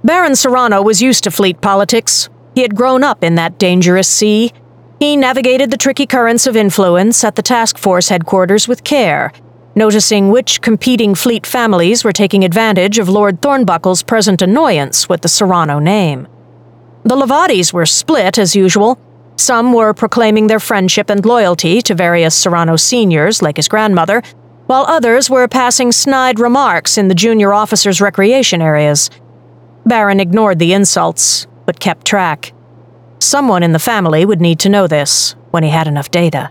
Baron Serrano was used to fleet politics. He had grown up in that dangerous sea. He navigated the tricky currents of influence at the task force headquarters with care, noticing which competing fleet families were taking advantage of Lord Thornbuckle's present annoyance with the Serrano name. The Levadis were split, as usual. Some were proclaiming their friendship and loyalty to various Serrano seniors, like his grandmother, while others were passing snide remarks in the junior officers' recreation areas. Baron ignored the insults, but kept track. Someone in the family would need to know this when he had enough data.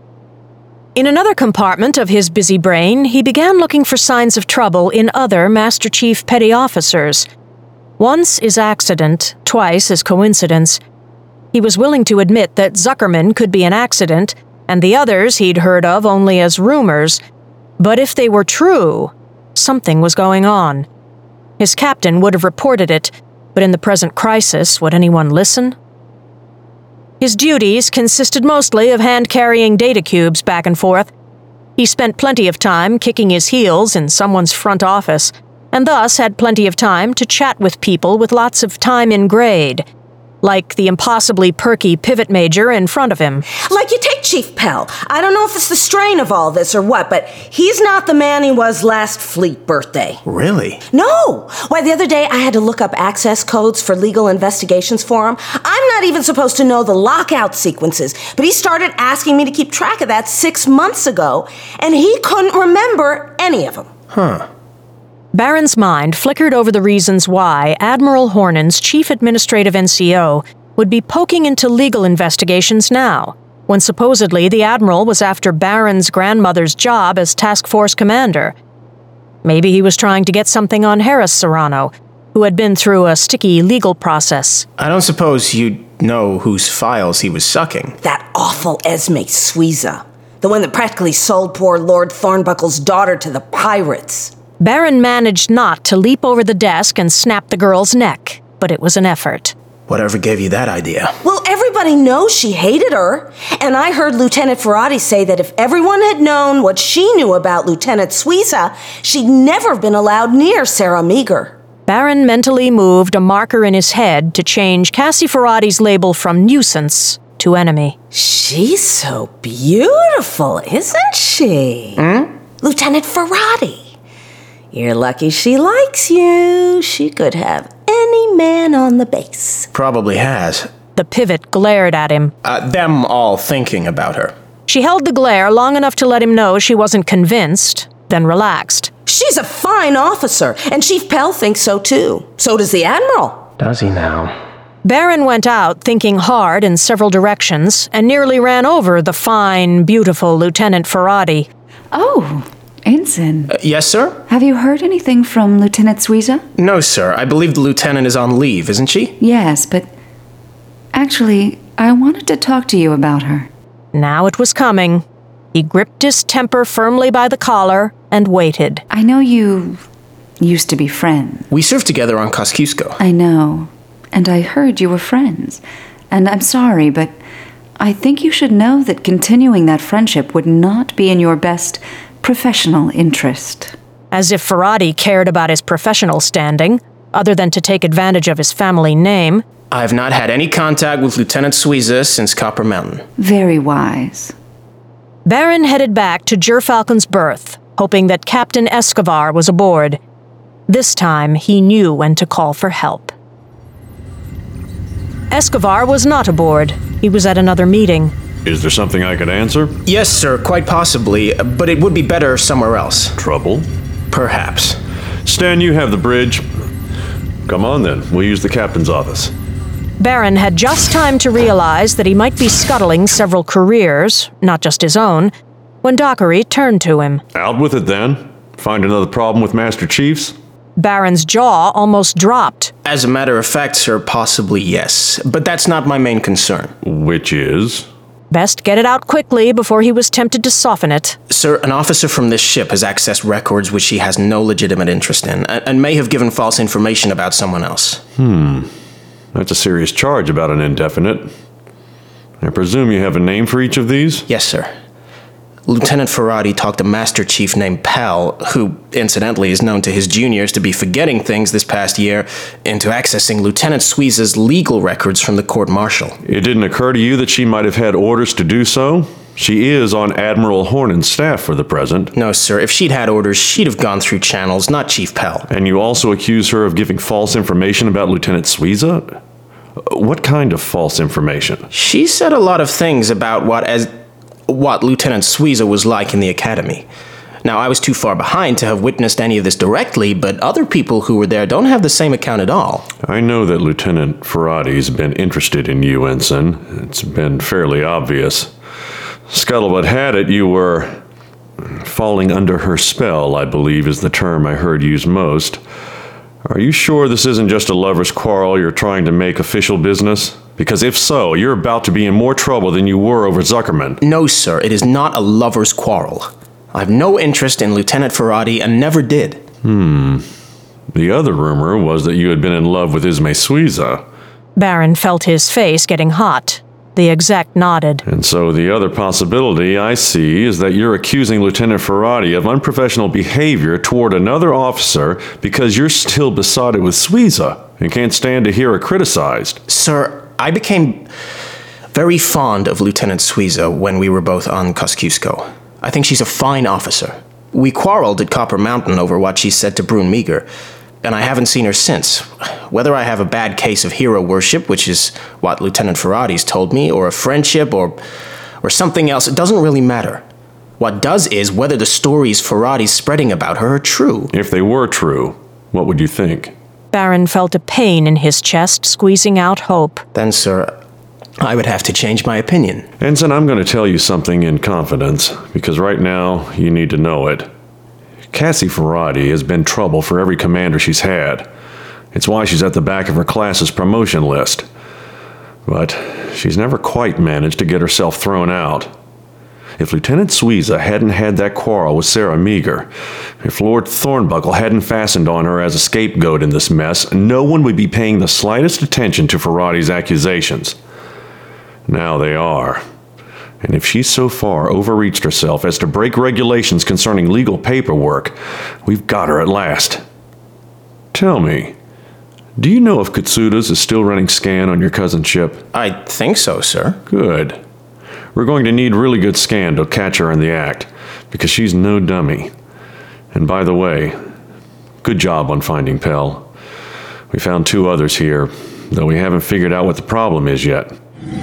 In another compartment of his busy brain, he began looking for signs of trouble in other Master Chief petty officers. Once is accident, twice is coincidence. He was willing to admit that Zuckerman could be an accident, and the others he'd heard of only as rumors. But if they were true, something was going on. His captain would have reported it, but in the present crisis, would anyone listen? His duties consisted mostly of hand-carrying data cubes back and forth. He spent plenty of time kicking his heels in someone's front office, and thus had plenty of time to chat with people with lots of time in grade, like the impossibly perky pivot major in front of him. Like you take Chief Pell. I don't know if it's the strain of all this or what, but he's not the man he was last fleet birthday. Really? No! Why, the other day I had to look up access codes for legal investigations for him. I'm not even supposed to know the lockout sequences, but he started asking me to keep track of that 6 months ago, and he couldn't remember any of them. Huh. Baron's mind flickered over the reasons why Admiral Hornen's chief administrative NCO would be poking into legal investigations now, when supposedly the Admiral was after Baron's grandmother's job as task force commander. Maybe he was trying to get something on Harris Serrano, who had been through a sticky legal process. I don't suppose you'd know whose files he was sucking. That awful Esme Suiza, the one that practically sold poor Lord Thornbuckle's daughter to the pirates. Baron managed not to leap over the desk and snap the girl's neck, but it was an effort. Whatever gave you that idea? Well, everybody knows she hated her, and I heard Lieutenant Ferrati say that if everyone had known what she knew about Lieutenant Suiza, she'd never been allowed near Sarah Meager. Baron mentally moved a marker in his head to change Cassie Ferrati's label from nuisance to enemy. She's so beautiful, isn't she? Lieutenant Ferrati. You're lucky she likes you. She could have any man on the base. Probably has. The pivot glared at him. Them all thinking about her. She held the glare long enough to let him know she wasn't convinced, then relaxed. She's a fine officer, and Chief Pell thinks so too. So does the Admiral. Does he now? Baron went out, thinking hard in several directions, and nearly ran over the fine, beautiful Lieutenant Ferrati. Oh, Ensign. Yes, sir? Have you heard anything from Lieutenant Suiza? No, sir. I believe the lieutenant is on leave, isn't she? Yes, but actually, I wanted to talk to you about her. Now it was coming. He gripped his temper firmly by the collar and waited. I know you used to be friends. We served together on Kosciuszko. I know, and I heard you were friends. And I'm sorry, but I think you should know that continuing that friendship would not be in your best professional interest. As if Ferrati cared about his professional standing, other than to take advantage of his family name. I've not had any contact with Lieutenant Suiza since Copper Mountain. Very wise. Baron headed back to Gerfalcon's berth, hoping that Captain Escobar was aboard. This time, he knew when to call for help. Escobar was not aboard. He was at another meeting. Is there something I could answer? Yes, sir, quite possibly, but it would be better somewhere else. Trouble? Perhaps. Stan, you have the bridge. Come on then, we'll use the captain's office. Baron had just time to realize that he might be scuttling several careers, not just his own, when Dockery turned to him. Out with it then. Find another problem with Master Chiefs? Baron's jaw almost dropped. As a matter of fact, sir, possibly yes. But that's not my main concern. Which is? Best get it out quickly before he was tempted to soften it. Sir, an officer from this ship has accessed records which he has no legitimate interest in, and may have given false information about someone else. That's a serious charge about an indefinite. I presume you have a name for each of these? Yes, sir. Lieutenant Ferrati talked a Master Chief named Pell, who, incidentally, is known to his juniors to be forgetting things this past year, into accessing Lieutenant Suiza's legal records from the court-martial. It didn't occur to you that she might have had orders to do so? She is on Admiral Hornen's staff for the present. No, sir. If she'd had orders, she'd have gone through channels, not Chief Pell. And you also accuse her of giving false information about Lieutenant Suiza? What kind of false information? She said a lot of things about what Lieutenant Suiza was like in the academy. Now, I was too far behind to have witnessed any of this directly, but other people who were there don't have the same account at all. I know that Lieutenant Ferrati's been interested in you, Ensign. It's been fairly obvious. Scuttlebutt had it you were falling under her spell, I believe is the term I heard used most. Are you sure this isn't just a lover's quarrel you're trying to make official business? Because if so, you're about to be in more trouble than you were over Zuckerman. No, sir, it is not a lover's quarrel. I have no interest in Lieutenant Ferrati and never did. The other rumor was that you had been in love with Ismay Suiza. Baron felt his face getting hot. The exec nodded. And so the other possibility I see is that you're accusing Lieutenant Ferrati of unprofessional behavior toward another officer because you're still besotted with Suiza and can't stand to hear her criticized. Sir, I became very fond of Lieutenant Suiza when we were both on Kosciuszko. I think she's a fine officer. We quarreled at Copper Mountain over what she said to Brune Meager, and I haven't seen her since. Whether I have a bad case of hero worship, which is what Lieutenant Ferrati's told me, or a friendship, or something else, it doesn't really matter. What does is whether the stories Ferrati's spreading about her are true. If they were true, what would you think? Baron felt a pain in his chest, squeezing out hope. Then, sir, I would have to change my opinion. Ensign, I'm going to tell you something in confidence, because right now you need to know it. Cassie Ferrati has been trouble for every commander she's had. It's why she's at the back of her class's promotion list. But she's never quite managed to get herself thrown out. If Lieutenant Suiza hadn't had that quarrel with Sarah Meager, if Lord Thornbuckle hadn't fastened on her as a scapegoat in this mess, no one would be paying the slightest attention to Ferrati's accusations. Now they are. And if she's so far overreached herself as to break regulations concerning legal paperwork, we've got her at last. Tell me, do you know if Kutsudas is still running scan on your cousin's ship? I think so, sir. Good. We're going to need really good scan to catch her in the act, because she's no dummy. And by the way, good job on finding Pell. We found 2 others here, though we haven't figured out what the problem is yet.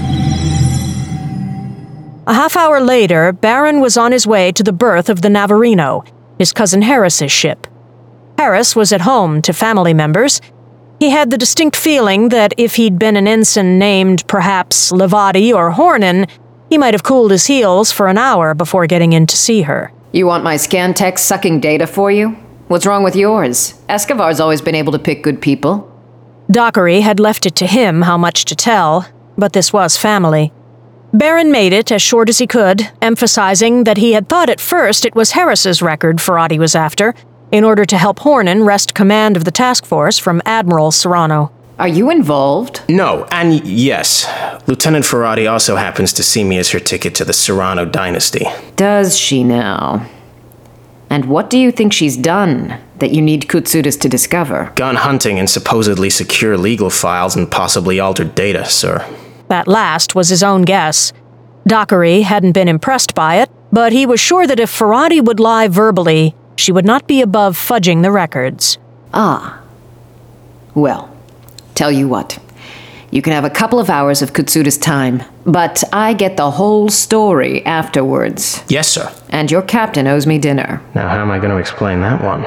A half hour later, Baron was on his way to the berth of the Navarino, his cousin Harris's ship. Harris was at home to family members. He had the distinct feeling that if he'd been an ensign named perhaps Levati or Hornen, he might have cooled his heels for an hour before getting in to see her. You want my scan tech sucking data for you? What's wrong with yours? Escobar's always been able to pick good people. Dockery had left it to him how much to tell, but this was family. Baron made it as short as he could, emphasizing that he had thought at first it was Harris's record Ferrati was after, in order to help Hornen wrest command of the task force from Admiral Serrano. Are you involved? No, and yes. Lieutenant Ferrati also happens to see me as her ticket to the Serrano dynasty. Does she now? And what do you think she's done that you need Kutsudas to discover? Gone hunting and supposedly secure legal files and possibly altered data, sir. That last was his own guess. Dockery hadn't been impressed by it, but he was sure that if Ferrati would lie verbally, she would not be above fudging the records. Ah. Well, tell you what. You can have a couple of hours of Kutsuda's time, but I get the whole story afterwards. Yes, sir. And your captain owes me dinner. Now, how am I going to explain that one?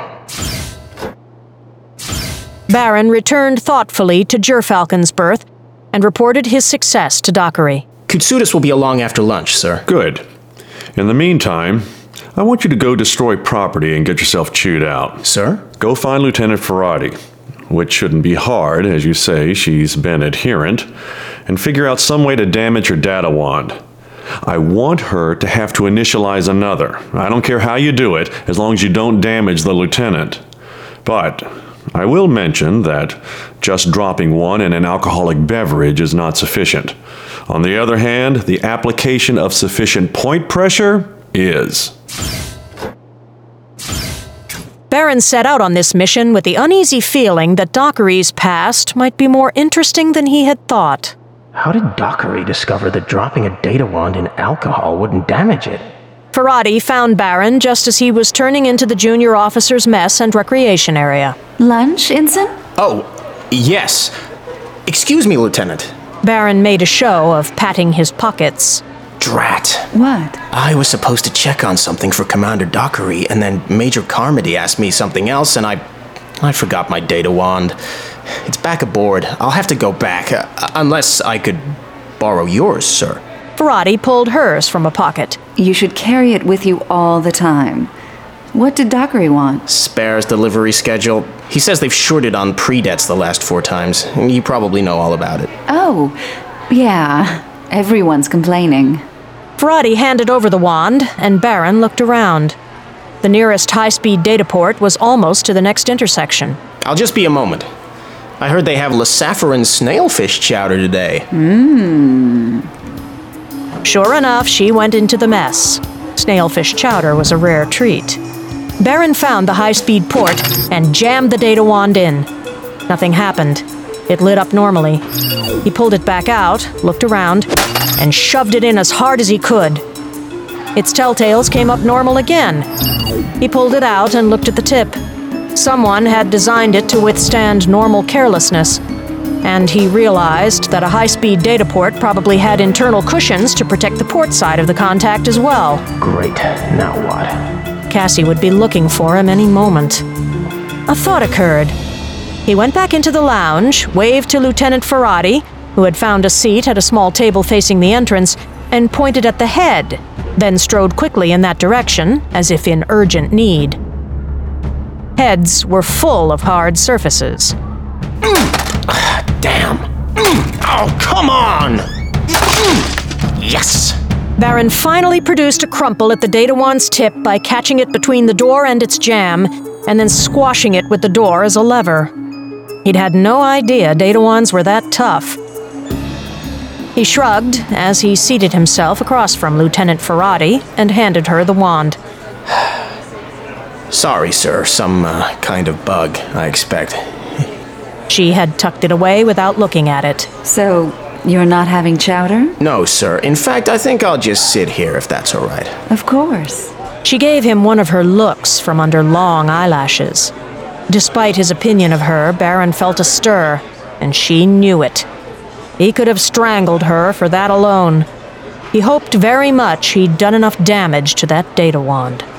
Baron returned thoughtfully to Gerfalcon's berth and reported his success to Dockery. Kutsudas will be along after lunch, sir. Good. In the meantime, I want you to go destroy property and get yourself chewed out. Sir? Go find Lieutenant Ferrati, which shouldn't be hard, as you say she's been adherent, and figure out some way to damage her data wand. I want her to have to initialize another. I don't care how you do it, as long as you don't damage the lieutenant. But I will mention that just dropping one in an alcoholic beverage is not sufficient. On the other hand, the application of sufficient point pressure is. Baron set out on this mission with the uneasy feeling that Dockery's past might be more interesting than he had thought. How did Dockery discover that dropping a data wand in alcohol wouldn't damage it? Ferrati found Baron just as he was turning into the junior officers' mess and recreation area. Lunch, Ensign? Oh, yes. Excuse me, Lieutenant. Baron made a show of patting his pockets. Drat. What? I was supposed to check on something for Commander Dockery, and then Major Carmody asked me something else, and I forgot my data wand. It's back aboard. I'll have to go back, unless I could borrow yours, sir. Ferrati pulled hers from a pocket. You should carry it with you all the time. What did Dockery want? Spare's delivery schedule. He says they've shorted on pre-debts the last 4 times. You probably know all about it. Oh, yeah. Everyone's complaining. Ferrati handed over the wand, and Baron looked around. The nearest high-speed data port was almost to the next intersection. I'll just be a moment. I heard they have Lasaffarin snailfish chowder today. Sure enough, she went into the mess. Snailfish chowder was a rare treat. Baron found the high-speed port and jammed the data wand in. Nothing happened. It lit up normally. He pulled it back out, looked around, and shoved it in as hard as he could. Its telltales came up normal again. He pulled it out and looked at the tip. Someone had designed it to withstand normal carelessness, and he realized that a high-speed data port probably had internal cushions to protect the port side of the contact as well. Great. Now what? Cassie would be looking for him any moment. A thought occurred. He went back into the lounge, waved to Lieutenant Ferrati, who had found a seat at a small table facing the entrance, and pointed at the head, then strode quickly in that direction, as if in urgent need. Heads were full of hard surfaces. Damn. Oh, come on! Yes! Baron finally produced a crumple at the data wand's tip by catching it between the door and its jam, and then squashing it with the door as a lever. He'd had no idea data wands were that tough. He shrugged as he seated himself across from Lieutenant Ferrati and handed her the wand. Sorry, sir. Some kind of bug, I expect. She had tucked it away without looking at it. So, you're not having chowder? No, sir. In fact, I think I'll just sit here if that's all right. Of course. She gave him one of her looks from under long eyelashes. Despite his opinion of her, Baron felt a stir, and she knew it. He could have strangled her for that alone. He hoped very much he'd done enough damage to that data wand.